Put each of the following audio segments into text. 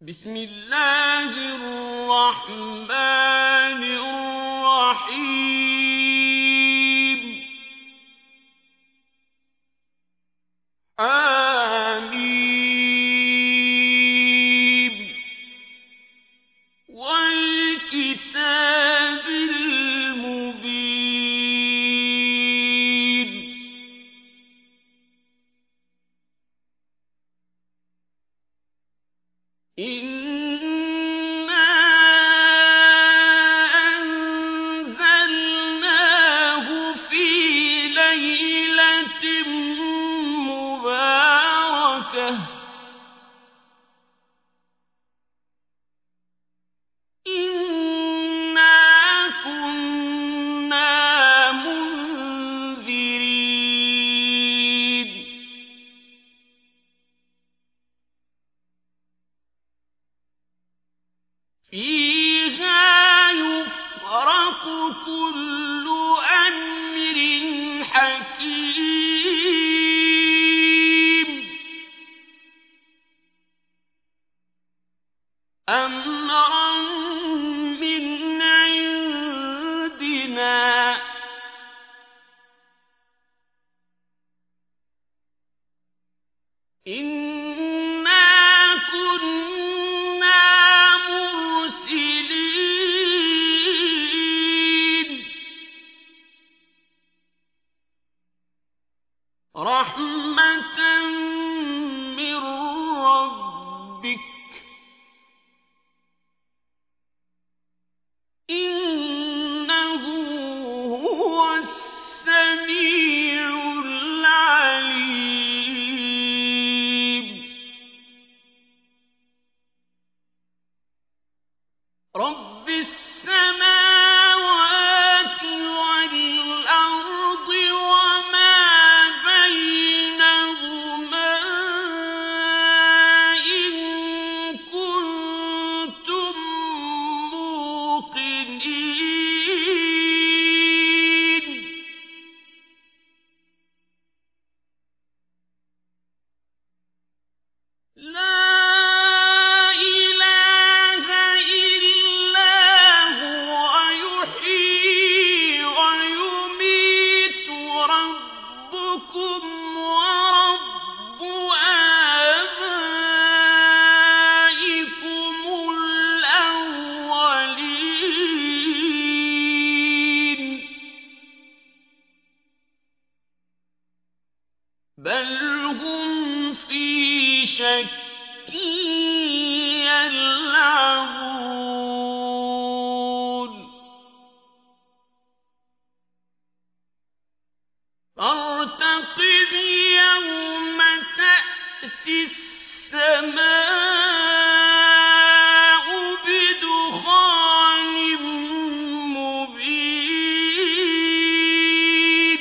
بسم الله الرحمن الرحيم آمين والكتاب المبين إنا أنزلناه في ليلة مباركة إنا كنا منذرين فيها يفرق كل أمر حكيم أمرا من عندنا إنا كنا مرسلين رحمة من ربك إنه هو السميع العليم رب السماوات والأرض وما بينهما إن كنتم موقنين لا إله إلا هو يحيي ويميت ربكم ورب آبائكم الأولين بل هم في شك يلعبون فارتقب يوم تأتي السماء بدخان مبين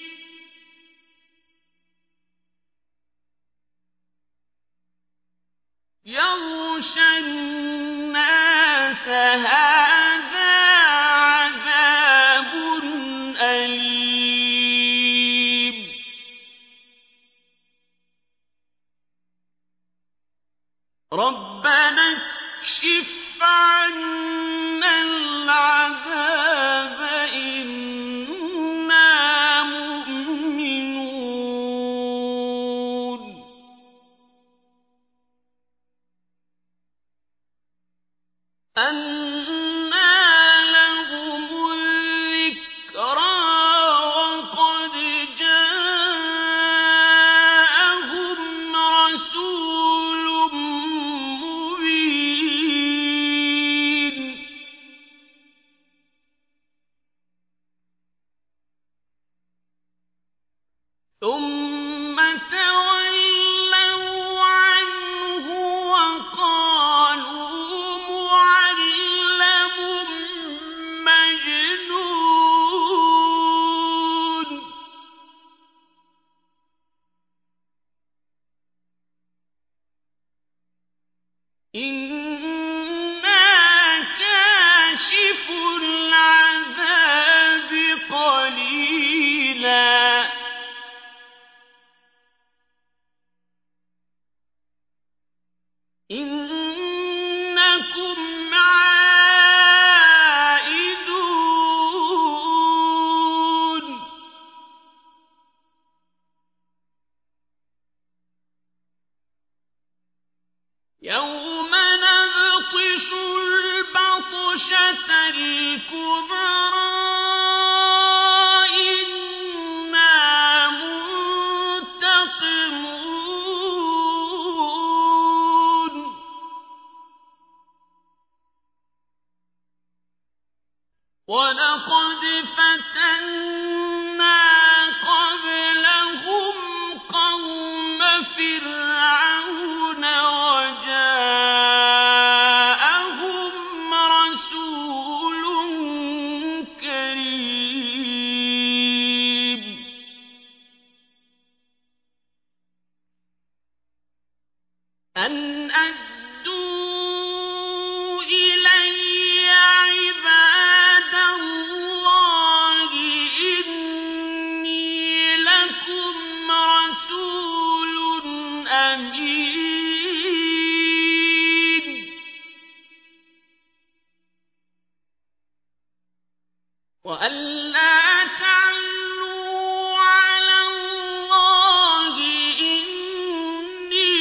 يغشى الناس هذا عذاب أليم ربنا اكشف عنا العذاب إنا مؤمنون أنى لهم الذكرى وقد جاءهم رسول مبين ثم تولوا عنه وقالوا معلم يوم نبطش البطشة الكبرى إنا منتقمون ولقد فتنا قبلهم قوم فرعون وجاءهم رسول كريم أن أدوا إلي عباد الله إني لكم رسول أمين وأن لا تعلوا على الله إني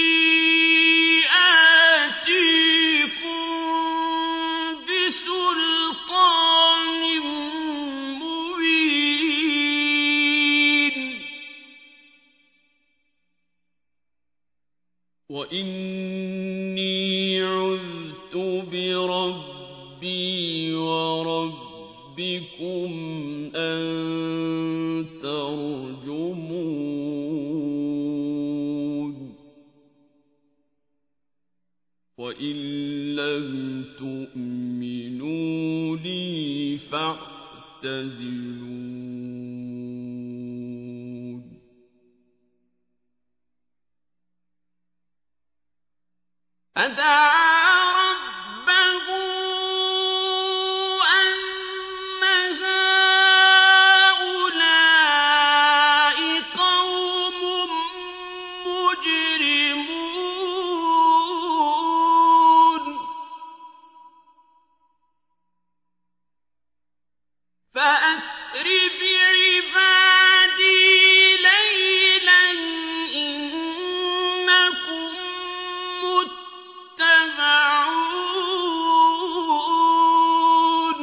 آتيكم بسلطان مبين وإني عذت بربي وربكم أن ترجمون وإن لم تؤمنوا لي فاعتزلون فدعا ربه أن هؤلاء قوم مجرمون فأسر بعبادي ليلا إنكم متبعون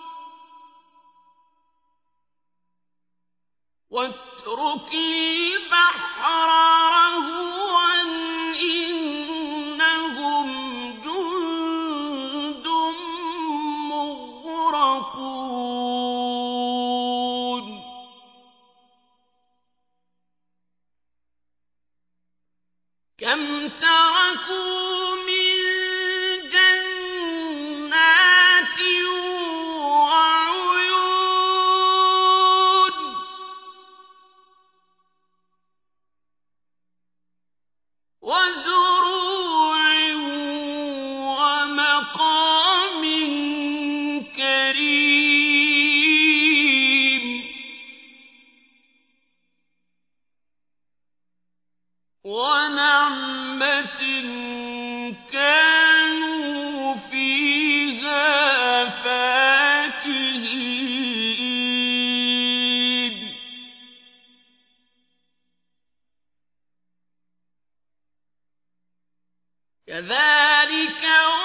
واترك البحر رهوا إنهم جند مغرقون كم تركوا من جنات وعيون وزروع ومقام كريم ونعمة كانوا فيها فاكهين كذلك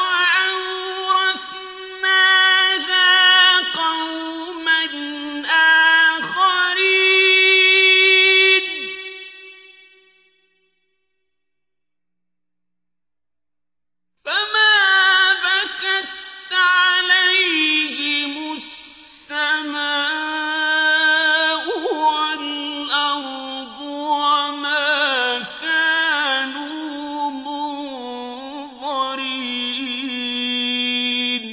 وأورثناها قوما آخرين فما بكت عليهم السماء والأرض وما كانوا منظرين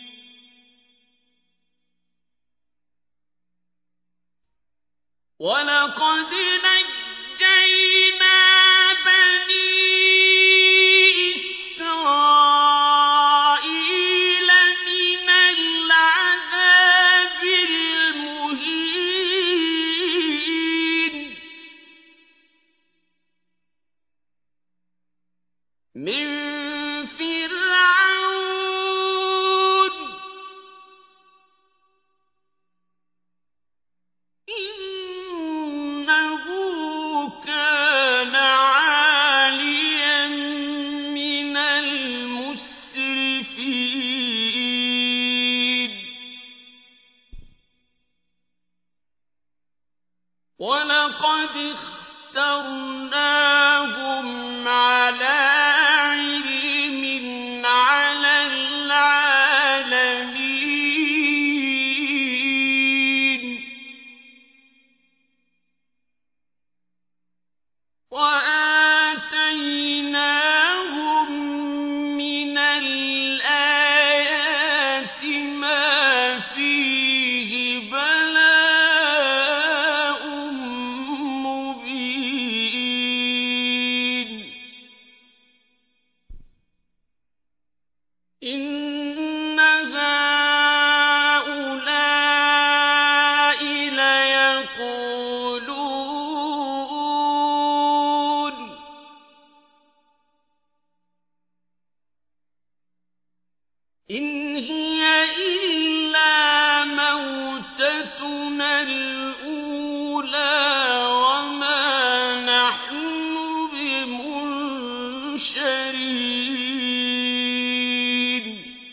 ولقد نجينا بني إسرائيل من العذاب المهين من فرعون إنه وَلَقَدِ اخْتَرْنَاهُمْ عَلَىٰ عِلْمٍ عَلَى الْعَالَمِينَ وَآتَيْنَاهُم مِّنَ الْآيَاتِ مَا فِيهِ بَلَاءٌ مُّبِينٌ إِنَّ هَٰؤُلَاءِ لَيَقُولُونَ إِنْ هِيَ إِلَّا مَوْتَتُنَا الْأُولَىٰ وَمَا نَحْنُ بِمُنشَرِينَ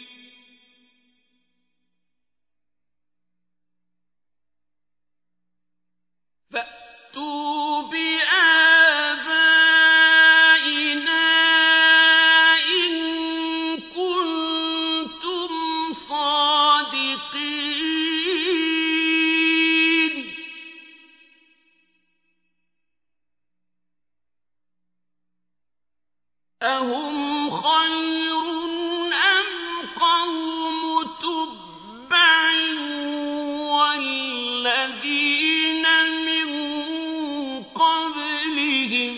فَأْتُوا بِآبَائِنَا إِن كُنتُمْ صَادِقِينَ أَهُمْ خَيْرٌ أَمْ قَوْمُ تُبَّعٍ وَالَّذِينَ مِن قَبْلِهِمْ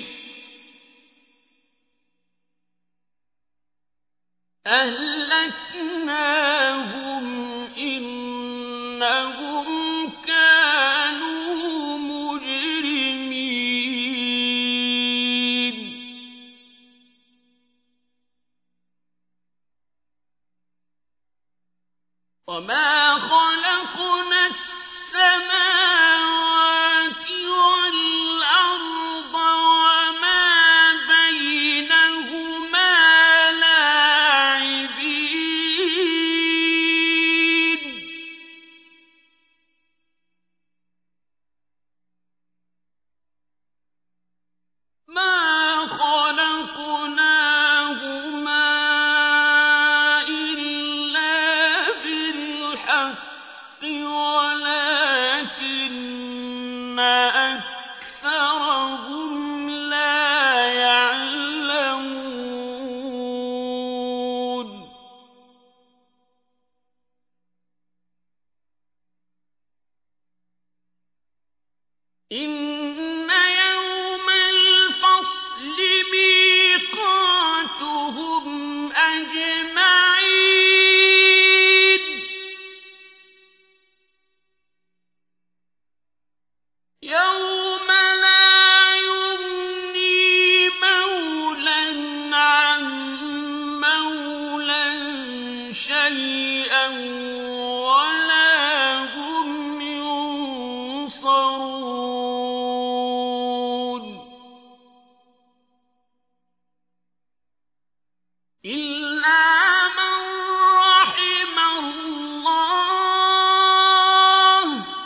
أَهْلَكْنَاهُمْ إِنَّهُمْ كَانُوا مُجْرِمِينَ وَمَا خَلَقْنَا السَّمَاوَاتِ وَالْأَرْضَ وَمَا بَيْنَهُمَا لَاعِبِينَ مَا خَلَقْنَاهُمَا إِلَّا بِالْحَقِّ وَلَٰكِنَّ أَكْثَرَهُمْ لَا يَعْلَمُونَ إِنَّ يَوْمَ الْفَصْلِ مِيقَاتُهُمْ أَجْمَعِينَ يَوْمَ لَا يُغْنِي مَوْلًى عَن مَّوْلًى شَيْئًا وَلَا هُمْ يُنصَرُونَ إِلَّا مَن رَّحِمَ اللَّهُ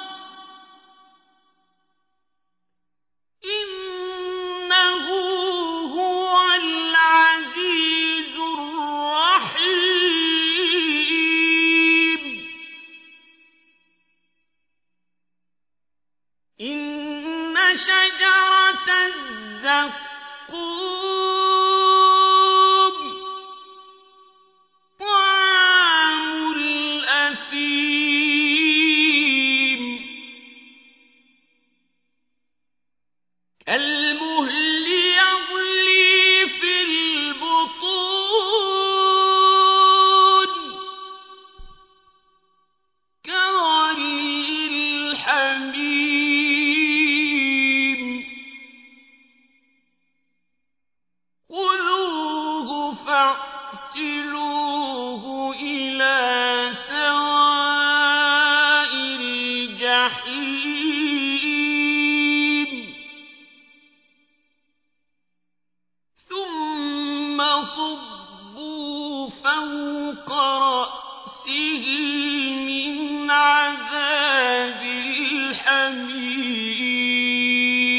إِنَّهُ هُوَ الْعَزِيزُ الرَّحِيمُ إِنَّ شَجَرَتَ الزَّقُّومِ طَعَامُ الْأَثِيمِ كَالْمُهْلِ يَغْلِي فِي الْبُطُونِ كَغَلْيِ الْحَمِيمِ خُذُوهُ فَاعْتِلُوهُ إِلَىٰ سَوَاءِ الْجَحِيمِ ثُمَّ صُبُّوا فَوْقَ رَأْسِهِ مِنْ عَذَابِ الْحَمِيمِ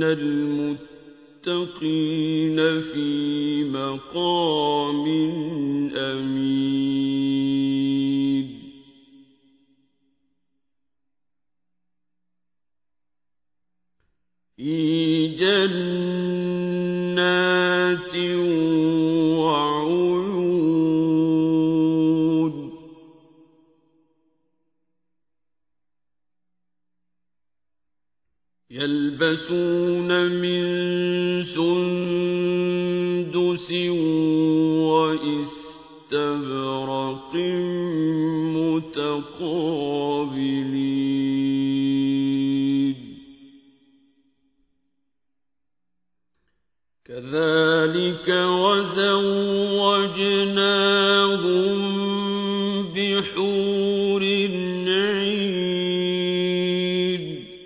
المتقين في مقام أمين في جنات وعيون يلبسون من سندس وإستبرق متقابلين كذلك وزوجناهم بحور عين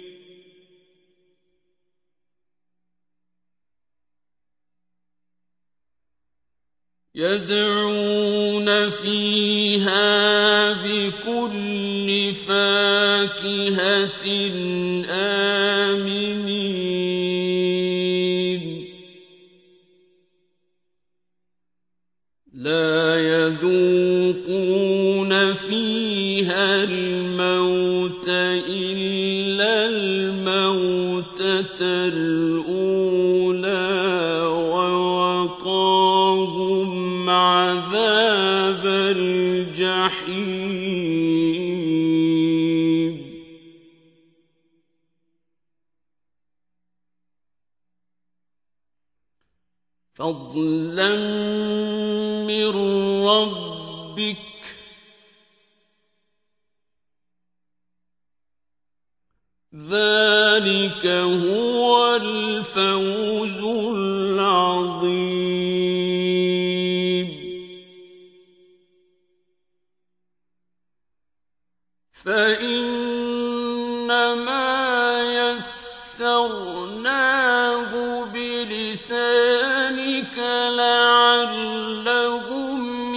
يدعون فيها بكل فاكهة آمنين لا يذوقون فيها الموت إلا الموتة الأولى ووقاهم عذاب الجحيم فضلا من ربك ذلك هو الفوز العظيم فإنما يسرناه بلسانك لعلهم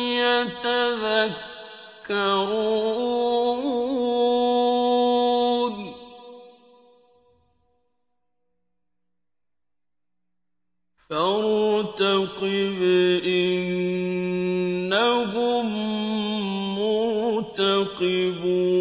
يتذكرون فارتقب إنهم مرتقبون